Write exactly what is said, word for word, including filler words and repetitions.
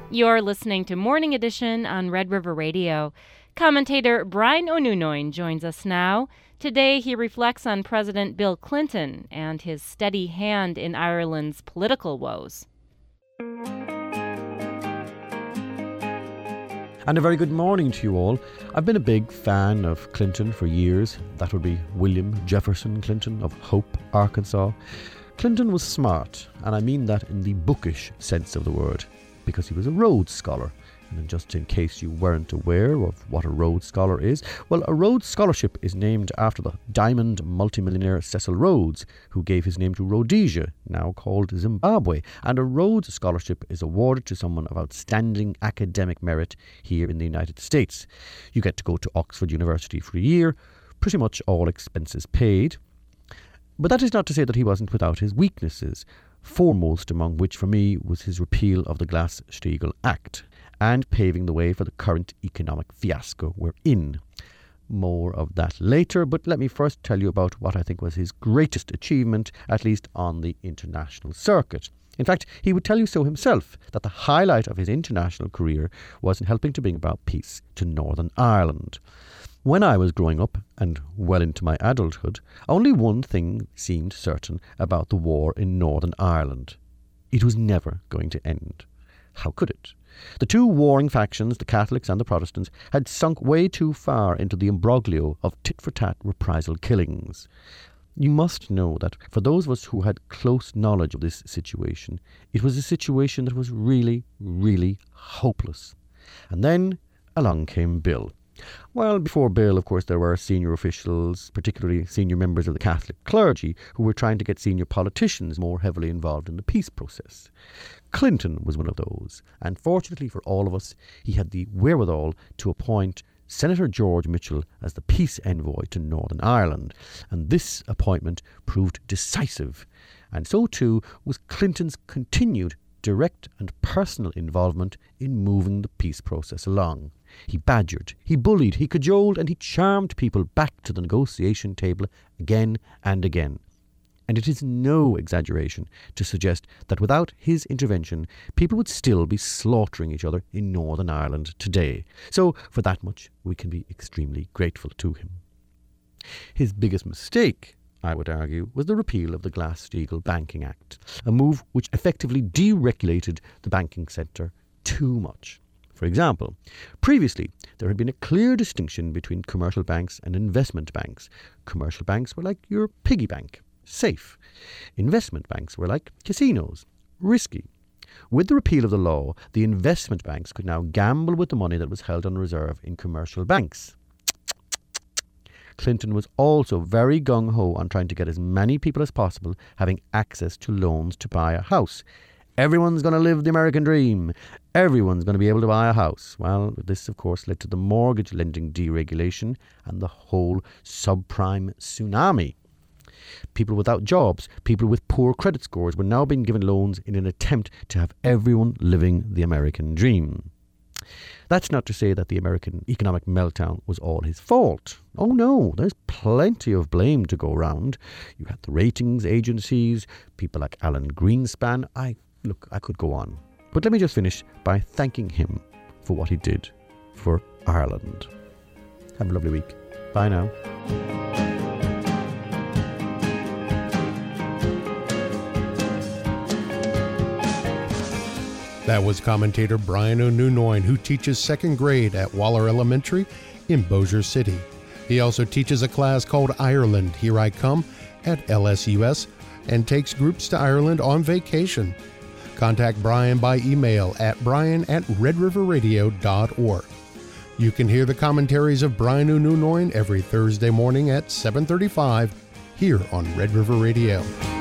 You're listening to Morning Edition on Red River Radio. Commentator Brian O'Nunoin joins us now. Today he reflects on President Bill Clinton and his steady hand in Ireland's political woes. And a very good morning to you all. I've been a big fan of Clinton for years. That would be William Jefferson Clinton of Hope, Arkansas. Clinton was smart, and I mean that in the bookish sense of the word, because he was a Rhodes Scholar. And just in case you weren't aware of what a Rhodes Scholar is, well, a Rhodes Scholarship is named after the diamond multimillionaire Cecil Rhodes, who gave his name to Rhodesia, now called Zimbabwe. And a Rhodes Scholarship is awarded to someone of outstanding academic merit here in the United States. You get to go to Oxford University for a year, pretty much all expenses paid. But that is not to say that he wasn't without his weaknesses, foremost among which for me was his repeal of the Glass-Steagall Act, and paving the way for the current economic fiasco we're in. More of that later, but let me first tell you about what I think was his greatest achievement, at least on the international circuit. In fact, he would tell you so himself, that the highlight of his international career was in helping to bring about peace to Northern Ireland. When I was growing up, and well into my adulthood, only one thing seemed certain about the war in Northern Ireland. It was never going to end. How could it? The two warring factions, the Catholics and the Protestants, had sunk way too far into the imbroglio of tit-for-tat reprisal killings. You must know that for those of us who had close knowledge of this situation, it was a situation that was really, really hopeless. And then along came Bill. Well, before Bill, of course, there were senior officials, particularly senior members of the Catholic clergy, who were trying to get senior politicians more heavily involved in the peace process. Clinton was one of those, and fortunately for all of us, he had the wherewithal to appoint Senator George Mitchell as the peace envoy to Northern Ireland, and this appointment proved decisive, and so too was Clinton's continued direct and personal involvement in moving the peace process along. He badgered, he bullied, he cajoled, and he charmed people back to the negotiation table again and again. And it is no exaggeration to suggest that without his intervention, people would still be slaughtering each other in Northern Ireland today. So, for that much, we can be extremely grateful to him. His biggest mistake, I would argue, was the repeal of the Glass-Steagall Banking Act, a move which effectively deregulated the banking sector too much. For example, previously there had been a clear distinction between commercial banks and investment banks. Commercial banks were like your piggy bank, safe. Investment banks were like casinos, risky. With the repeal of the law, the investment banks could now gamble with the money that was held on reserve in commercial banks. Clinton was also very gung-ho on trying to get as many people as possible having access to loans to buy a house. Everyone's going to live the American dream. Everyone's going to be able to buy a house. Well, this, of course, led to the mortgage lending deregulation and the whole subprime tsunami. People without jobs, people with poor credit scores were now being given loans in an attempt to have everyone living the American dream. That's not to say that the American economic meltdown was all his fault. Oh no, there's plenty of blame to go around. You had the ratings agencies, people like Alan Greenspan. I look, I could go on. But let me just finish by thanking him for what he did for Ireland. Have a lovely week. Bye now. That was commentator Brian O'Nunoin, who teaches second grade at Waller Elementary in Bossier City. He also teaches a class called Ireland, Here I Come, at L S U S, and takes groups to Ireland on vacation. Contact Brian by email at brian at red river radio dot org. You can hear the commentaries of Brian O'Nunoin every Thursday morning at seven thirty-five here on Red River Radio.